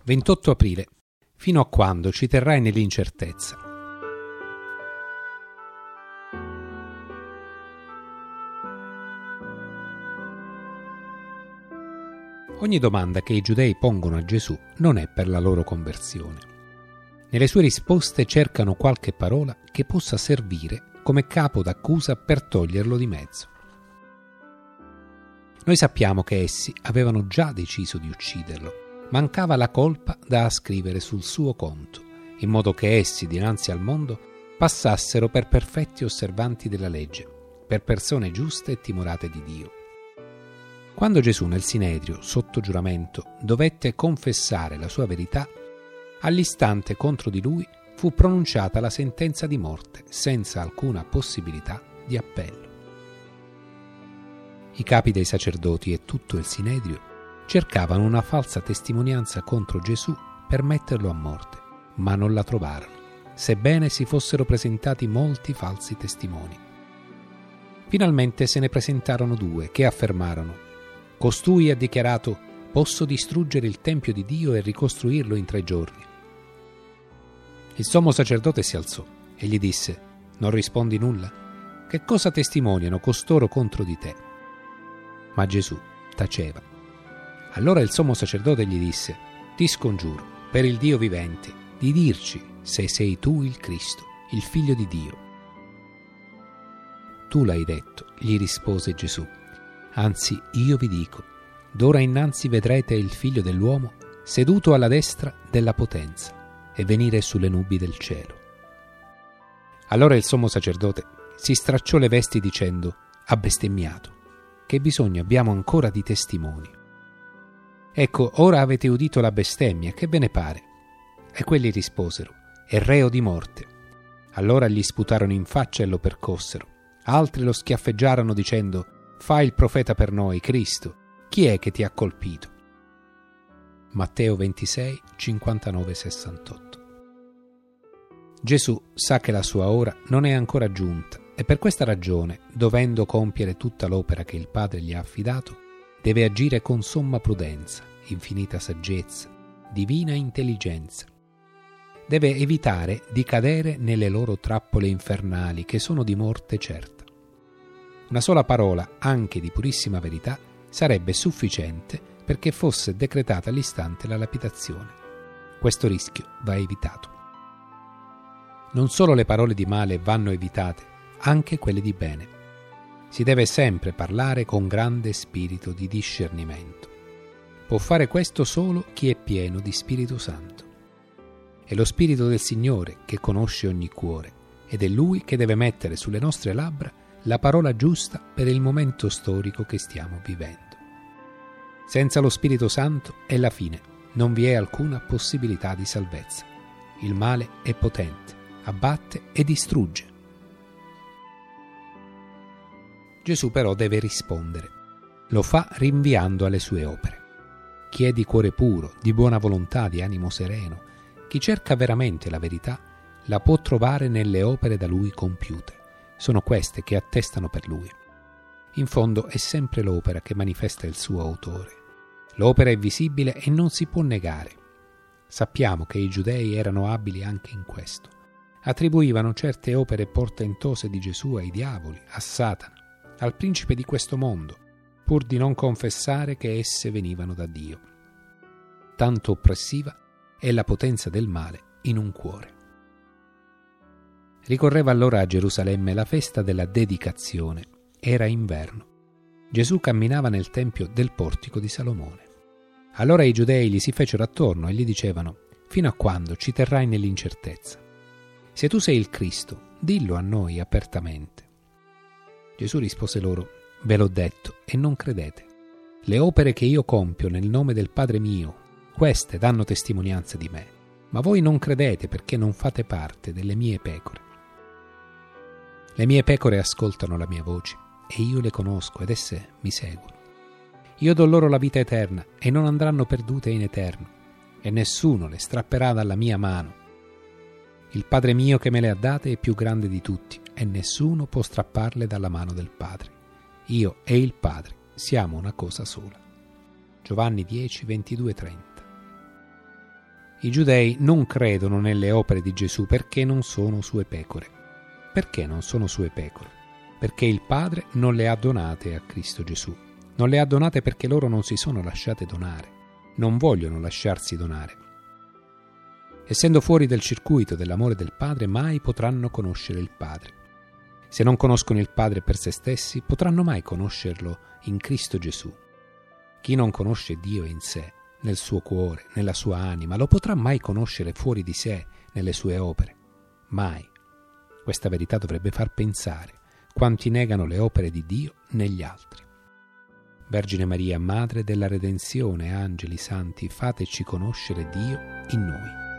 28 aprile. Fino a quando ci terrai nell'incertezza? Ogni domanda che i giudei pongono a Gesù non è per la loro conversione. Nelle sue risposte cercano qualche parola che possa servire come capo d'accusa per toglierlo di mezzo. Noi sappiamo che essi avevano già deciso di ucciderlo. Mancava la colpa da ascrivere sul suo conto, in modo che essi dinanzi al mondo passassero per perfetti osservanti della legge, per persone giuste e timorate di Dio. Quando Gesù nel Sinedrio, sotto giuramento, dovette confessare la sua verità, all'istante contro di lui fu pronunciata la sentenza di morte senza alcuna possibilità di appello. I capi dei sacerdoti e tutto il Sinedrio cercavano una falsa testimonianza contro Gesù per metterlo a morte, ma non la trovarono, sebbene si fossero presentati molti falsi testimoni. Finalmente se ne presentarono due che affermarono: «Costui ha dichiarato: posso distruggere il Tempio di Dio e ricostruirlo in 3 giorni». Il sommo sacerdote si alzò e gli disse: «Non rispondi nulla? Che cosa testimoniano costoro contro di te?» Ma Gesù taceva. Allora il sommo sacerdote gli disse: «Ti scongiuro, per il Dio vivente, di dirci se sei tu il Cristo, il Figlio di Dio». «Tu l'hai detto», gli rispose Gesù. «Anzi, io vi dico, d'ora innanzi vedrete il Figlio dell'uomo seduto alla destra della potenza e venire sulle nubi del cielo». Allora il sommo sacerdote si stracciò le vesti dicendo: «Ha bestemmiato. Che bisogno abbiamo ancora di testimoni? Ecco, ora avete udito la bestemmia, che ve ne pare?» E quelli risposero: «È reo di morte». Allora gli sputarono in faccia e lo percossero. Altri lo schiaffeggiarono dicendo: «Fai il profeta per noi, Cristo. Chi è che ti ha colpito?» Matteo 26, 59-68. Gesù sa che la sua ora non è ancora giunta e per questa ragione, dovendo compiere tutta l'opera che il Padre gli ha affidato, deve agire con somma prudenza, infinita saggezza, divina intelligenza. Deve evitare di cadere nelle loro trappole infernali che sono di morte certa. Una sola parola, anche di purissima verità, sarebbe sufficiente perché fosse decretata all'istante la lapidazione. Questo rischio va evitato. Non solo le parole di male vanno evitate, anche quelle di bene. Si deve sempre parlare con grande spirito di discernimento. Può fare questo solo chi è pieno di Spirito Santo. È lo Spirito del Signore che conosce ogni cuore ed è Lui che deve mettere sulle nostre labbra la parola giusta per il momento storico che stiamo vivendo. Senza lo Spirito Santo è la fine, non vi è alcuna possibilità di salvezza. Il male è potente, abbatte e distrugge. Gesù però deve rispondere. Lo fa rinviando alle sue opere. Chi è di cuore puro, di buona volontà, di animo sereno, chi cerca veramente la verità, la può trovare nelle opere da lui compiute. Sono queste che attestano per lui. In fondo è sempre l'opera che manifesta il suo autore. L'opera è visibile e non si può negare. Sappiamo che i giudei erano abili anche in questo. Attribuivano certe opere portentose di Gesù ai diavoli, a Satana, al principe di questo mondo, pur di non confessare che esse venivano da Dio. Tanto oppressiva è la potenza del male in un cuore. Ricorreva allora a Gerusalemme la festa della dedicazione. Era inverno. Gesù camminava nel tempio del portico di Salomone. Allora i giudei gli si fecero attorno e gli dicevano: «Fino a quando ci terrai nell'incertezza? Se tu sei il Cristo, dillo a noi apertamente». Gesù rispose loro: «Ve l'ho detto e non credete. Le opere che io compio nel nome del Padre mio, queste danno testimonianza di me, ma voi non credete perché non fate parte delle mie pecore. Le mie pecore ascoltano la mia voce e io le conosco ed esse mi seguono. Io do loro la vita eterna e non andranno perdute in eterno, e nessuno le strapperà dalla mia mano. Il Padre mio che me le ha date è più grande di tutti e nessuno può strapparle dalla mano del Padre. Io e il Padre siamo una cosa sola». Giovanni 10, 22-30. I giudei non credono nelle opere di Gesù perché non sono sue pecore. Perché non sono sue pecore? Perché il Padre non le ha donate a Cristo Gesù. Non le ha donate perché loro non si sono lasciate donare, non vogliono lasciarsi donare. Essendo fuori del circuito dell'amore del Padre, mai potranno conoscere il Padre. Se non conoscono il Padre per se stessi, potranno mai conoscerlo in Cristo Gesù. Chi non conosce Dio in sé, nel suo cuore, nella sua anima, lo potrà mai conoscere fuori di sé, nelle sue opere? Mai. Questa verità dovrebbe far pensare quanti negano le opere di Dio negli altri. Vergine Maria, Madre della Redenzione, angeli santi, fateci conoscere Dio in noi.